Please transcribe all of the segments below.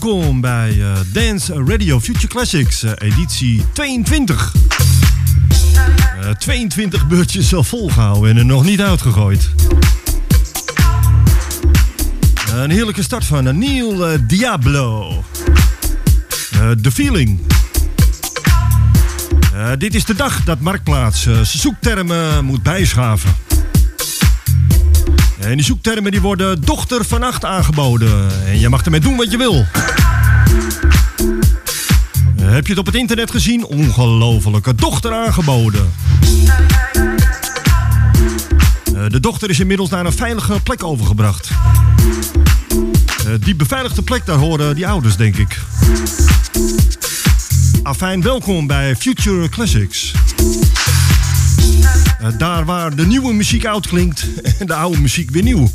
welkom bij Dance Radio Future Classics, editie 22. 22 beurtjes al volgehouden en er nog niet uitgegooid. Een heerlijke start van Neil Diablo. The Feeling. Dit is de dag dat Marktplaats zijn zoektermen moet bijschaven. En die zoektermen die worden dochter vannacht aangeboden. En je mag ermee doen wat je wil. Heb je het op het internet gezien? Ongelofelijke dochter aangeboden. De dochter is inmiddels naar een veilige plek overgebracht. Die beveiligde plek, daar horen die ouders, denk ik. Afijn, welkom bij Future Classics. Daar waar de nieuwe muziek oud klinkt en de oude muziek weer nieuw.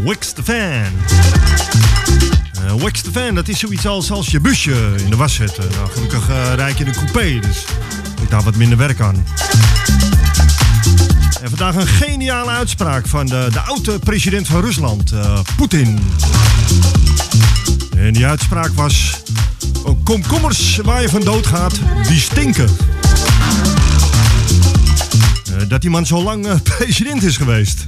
Wax the Fan. Wax the Fan, dat is zoiets als je busje in de was zetten. Nou, gelukkig rijd je in een coupé, dus ik daar wat minder werk aan. En vandaag een geniale uitspraak van de oude president van Rusland, Poetin. En die uitspraak was: komkommers waar je van doodgaat, die stinken. Dat die man zo lang president is geweest.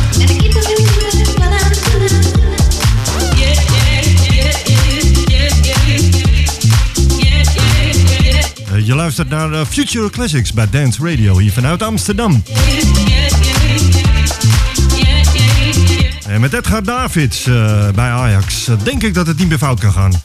Je luistert naar Future Classics bij Dance Radio hier vanuit Amsterdam. En met Edgar Davids bij Ajax denk ik dat het niet meer fout kan gaan.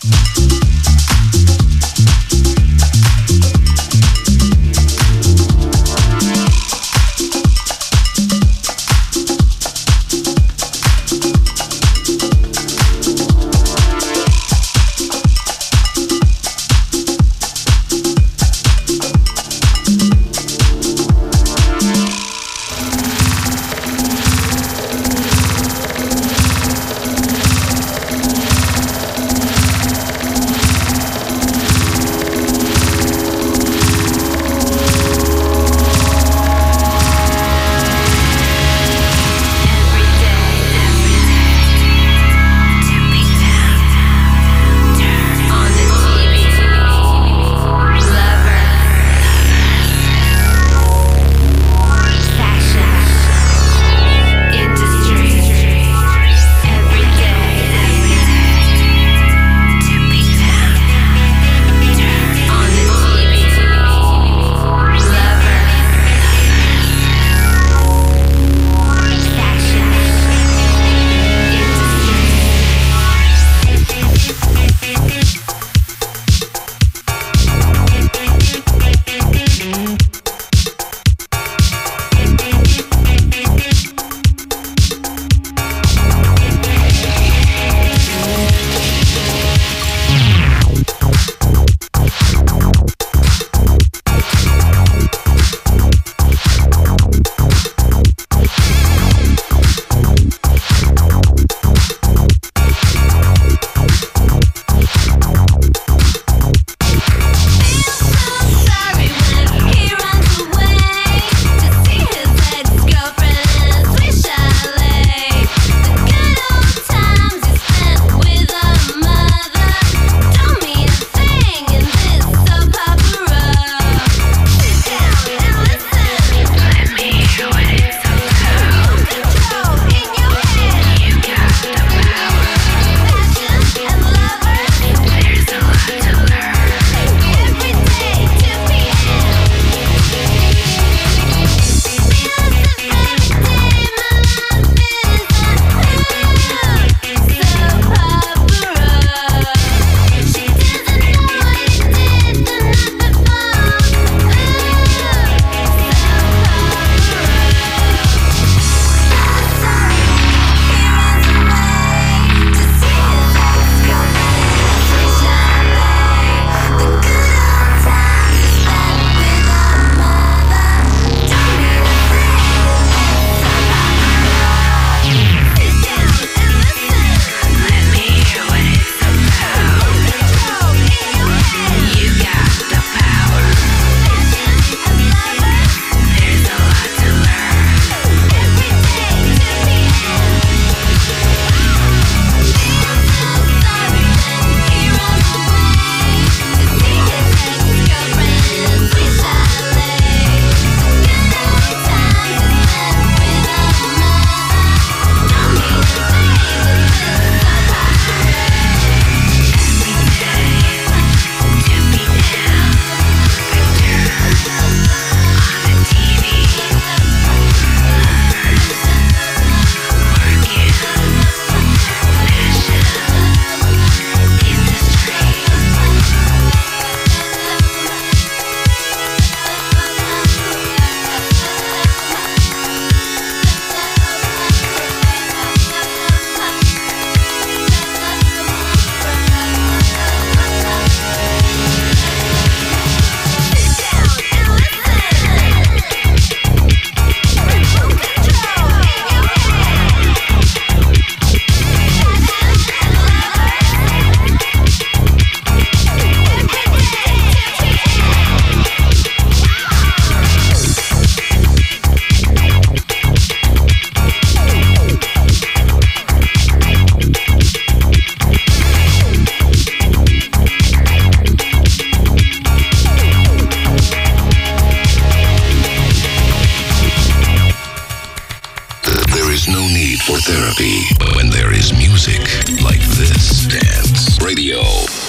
When there is music like this, Dance Radio.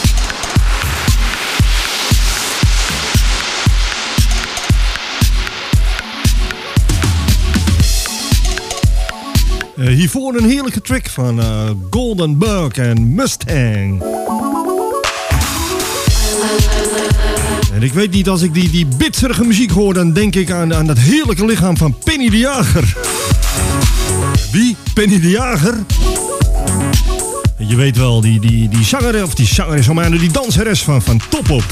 Hiervoor een heerlijke track van Golden Bug en Mustang. En ik weet niet, als ik die bitserige muziek hoor, dan denk ik aan dat heerlijke lichaam van Penny de Jager. Wie? Penny de Jager? Je weet wel, die zanger, of die zangeres, maar die danseres van Top Op.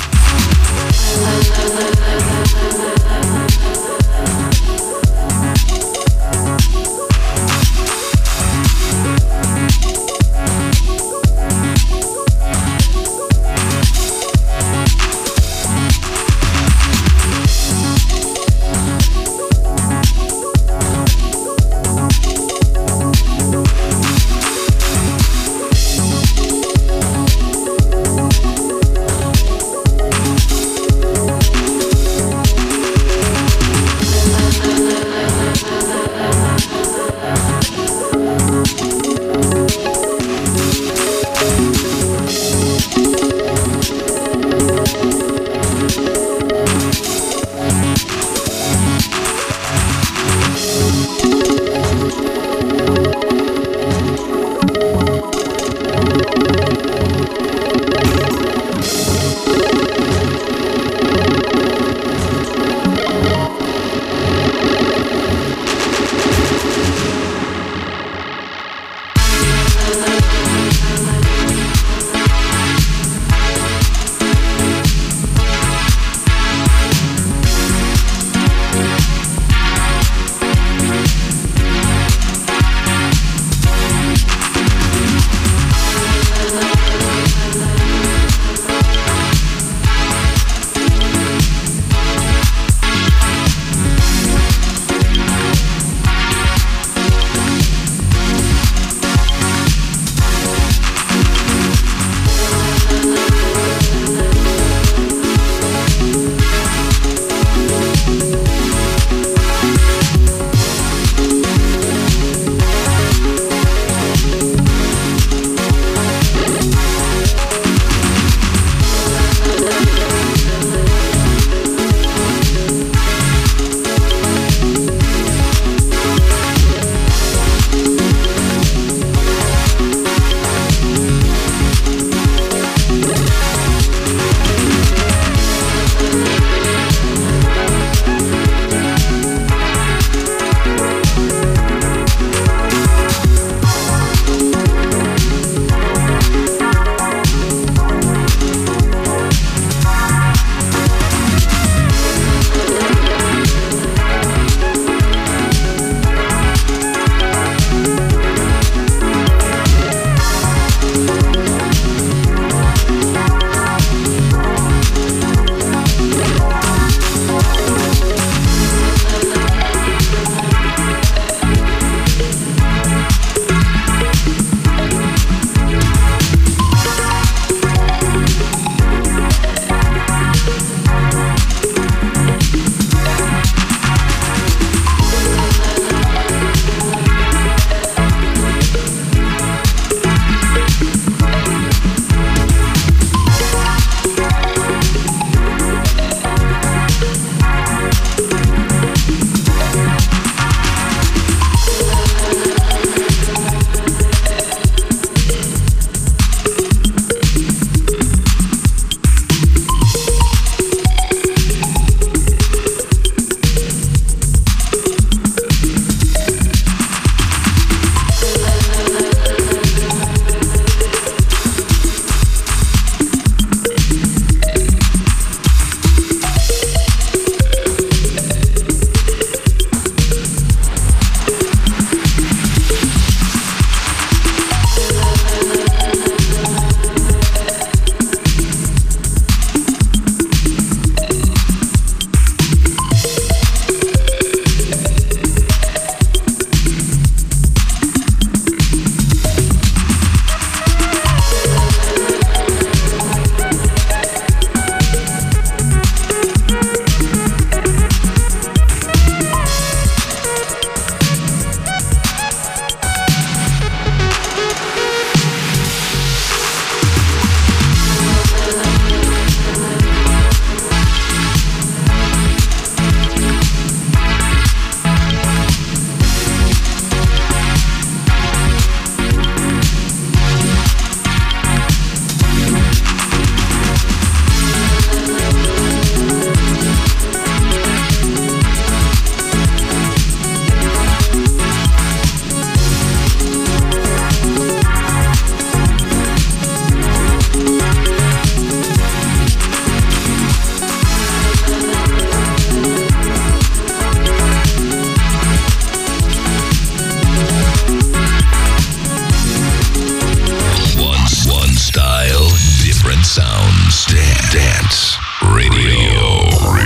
Sounds Dance Radio.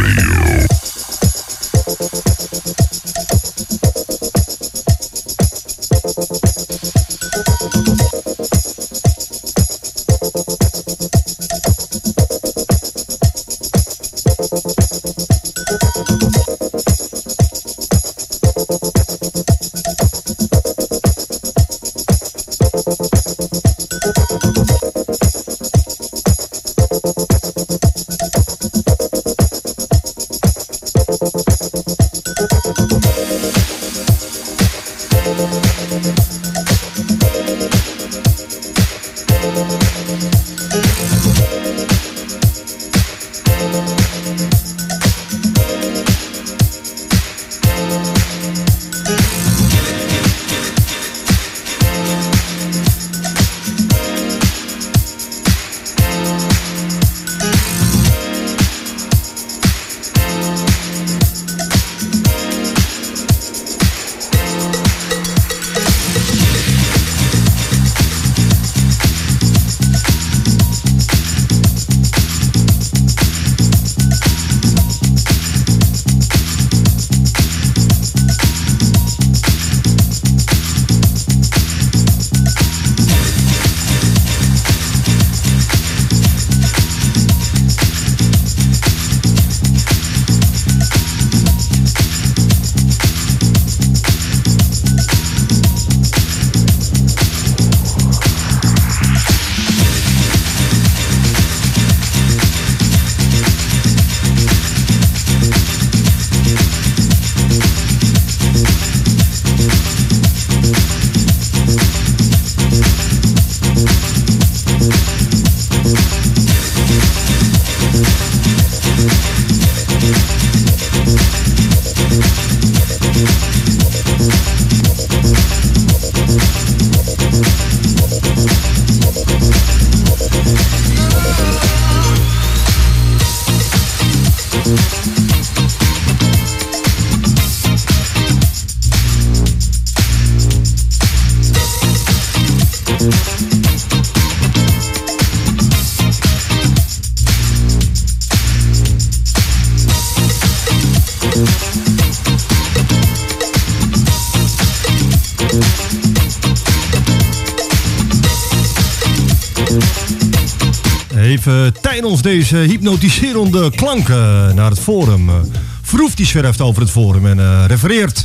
Even tijdens deze hypnotiserende klanken naar het forum. Verhoef die zwerft over het forum en refereert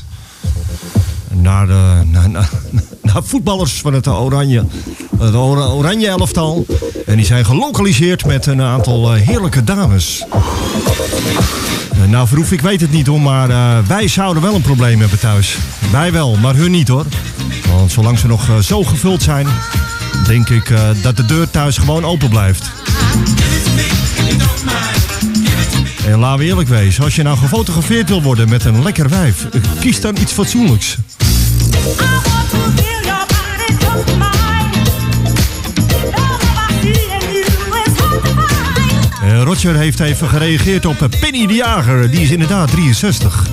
naar voetballers van het oranje elftal. En die zijn gelokaliseerd met een aantal heerlijke dames. Nou Verhoef, ik weet het niet hoor, maar wij zouden wel een probleem hebben thuis. Wij wel, maar hun niet hoor. Want zolang ze nog zo gevuld zijn, denk ik dat de deur thuis gewoon open blijft. En laten we eerlijk wezen, als je nou gefotografeerd wil worden met een lekker wijf, kies dan iets fatsoenlijks. Roger heeft even gereageerd op Penny de Jager, die is inderdaad 63.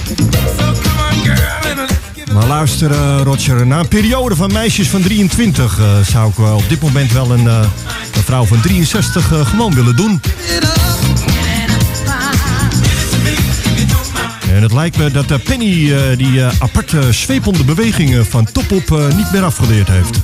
Maar luister Roger, na een periode van meisjes van 23 zou ik op dit moment wel een vrouw van 63 gewoon willen doen. En het lijkt me dat Penny die aparte zwepende bewegingen van top op niet meer afgeleerd heeft.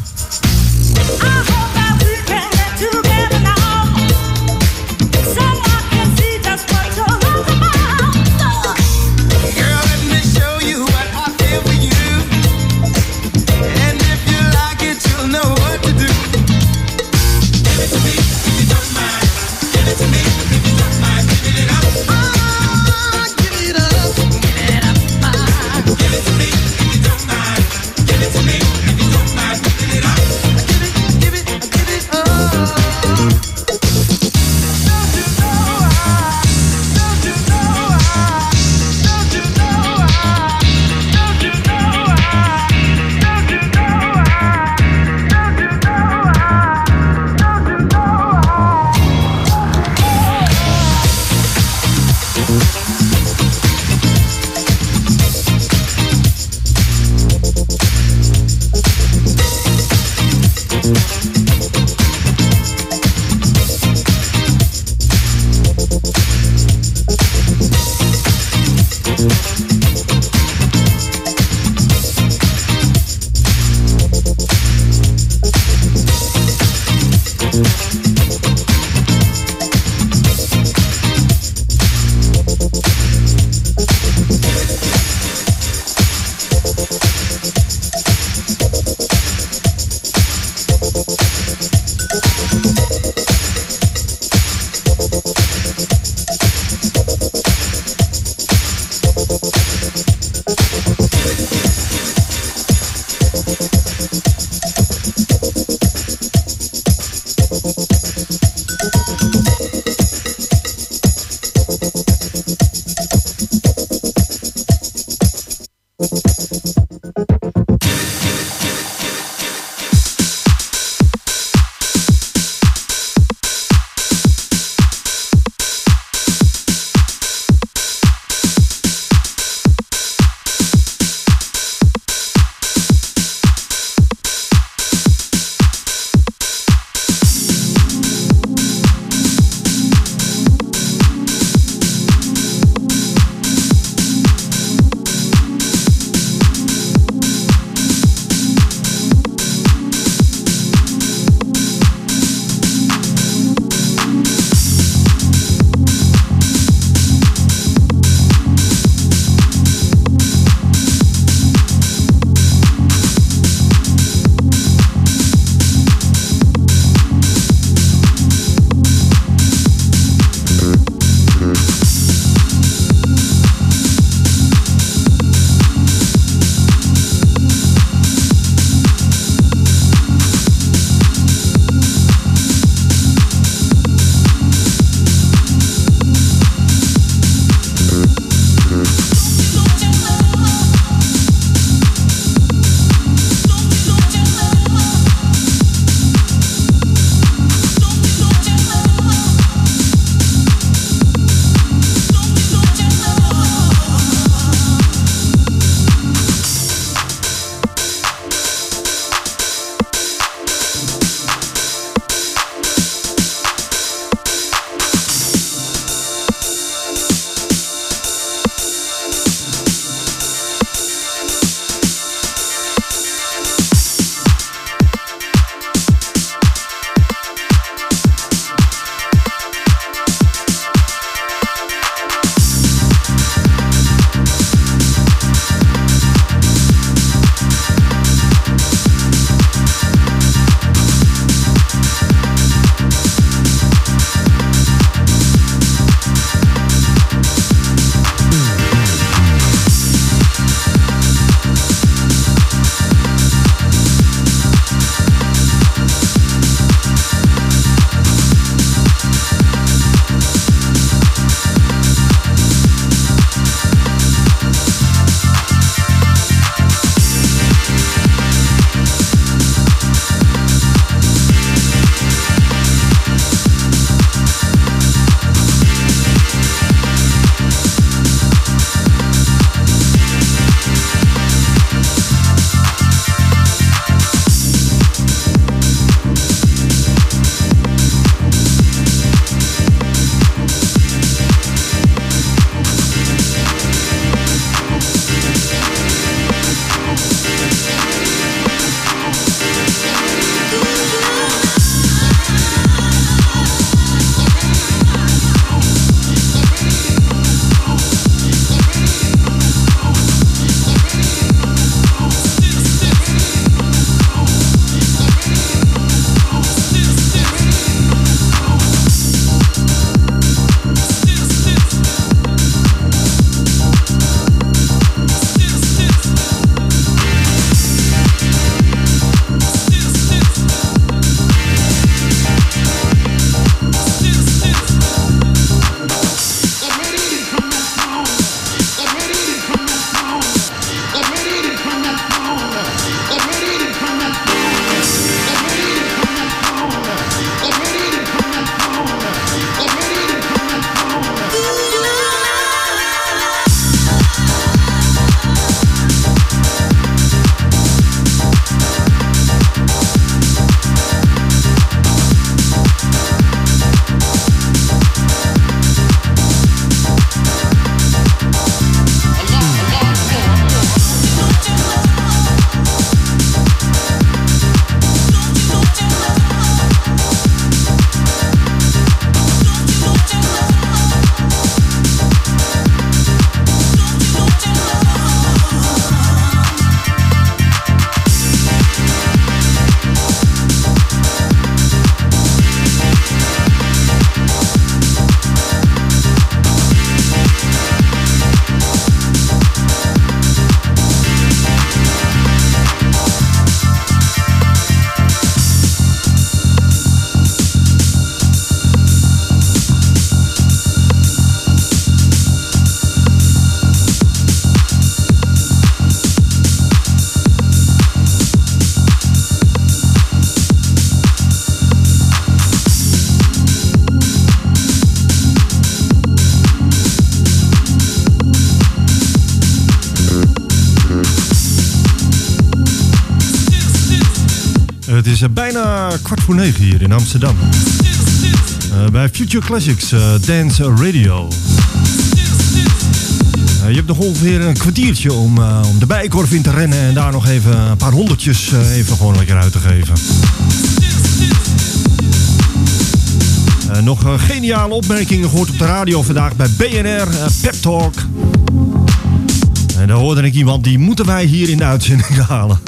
Het is bijna 8:45 hier in Amsterdam. Bij Future Classics Dance Radio. Je hebt nog ongeveer een kwartiertje om de Bijenkorf in te rennen en daar nog even een paar honderdjes even gewoon lekker uit te geven. Nog geniale opmerkingen gehoord op de radio vandaag bij BNR Pep Talk. En daar hoorde ik iemand, die moeten wij hier in de uitzending halen.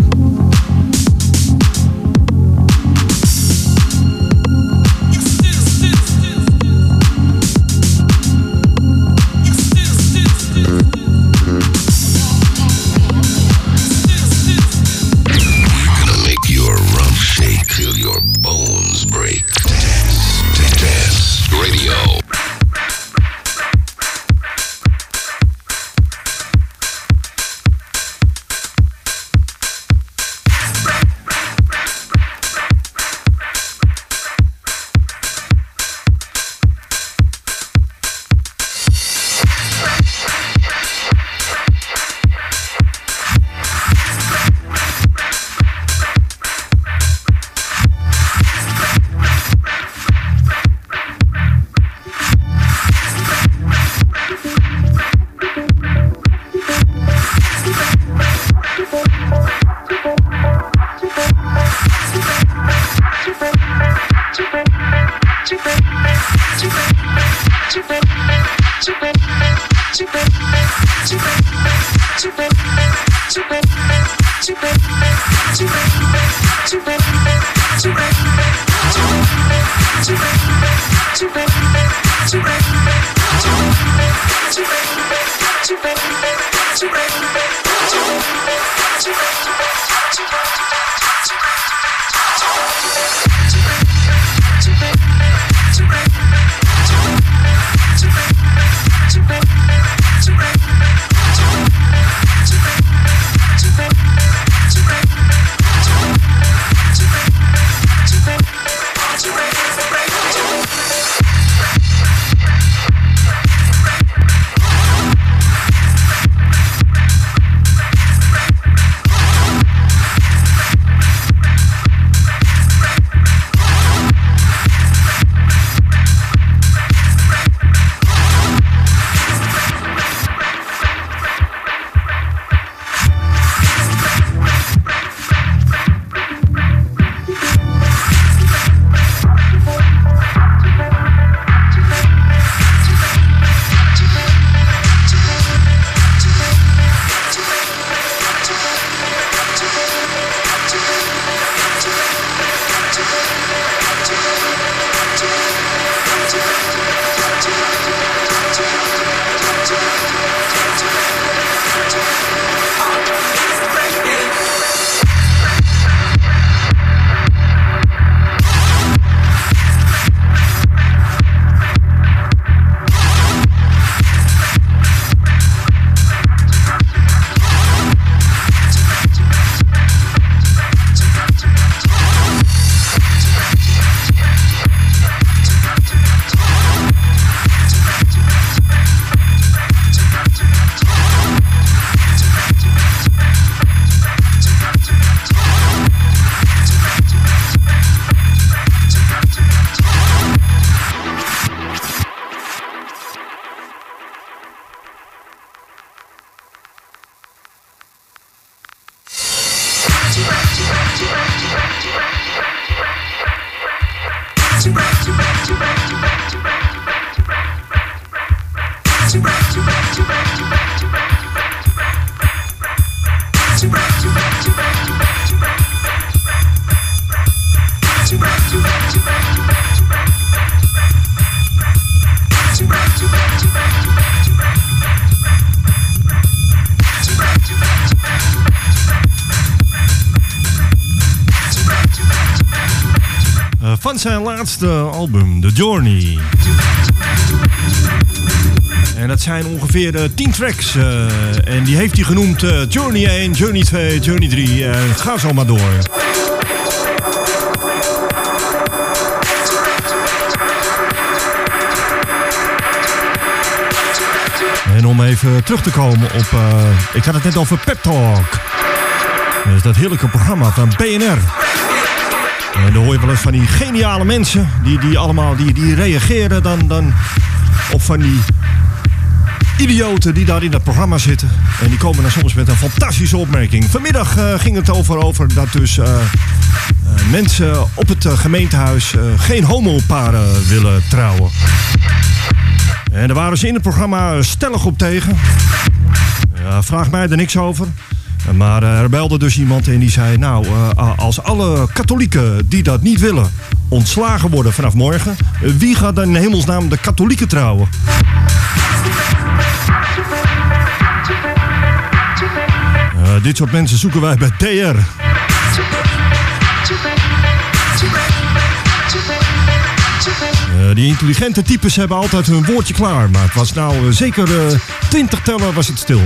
Van zijn laatste album, The Journey. En dat zijn ongeveer 10 tracks. En die heeft hij genoemd Journey 1, Journey 2, Journey 3. Ga zo maar door. En om even terug te komen op... ik had het net over Pep Talk. Dat is dat heerlijke programma van BNR. En dan hoor je wel eens van die geniale mensen die allemaal die reageren dan op van die idioten die daar in dat programma zitten. En die komen dan soms met een fantastische opmerking. Vanmiddag ging het over dat dus mensen op het gemeentehuis geen homoparen willen trouwen. En daar waren ze in het programma stellig op tegen. Ja, vraag mij er niks over. Maar er belde dus iemand en die zei... Nou, als alle katholieken die dat niet willen ontslagen worden vanaf morgen... wie gaat dan in hemelsnaam de katholieken trouwen? Dit soort mensen zoeken wij bij DR. Die intelligente types hebben altijd hun woordje klaar. Maar het was nou zeker 20 tellen was het stil.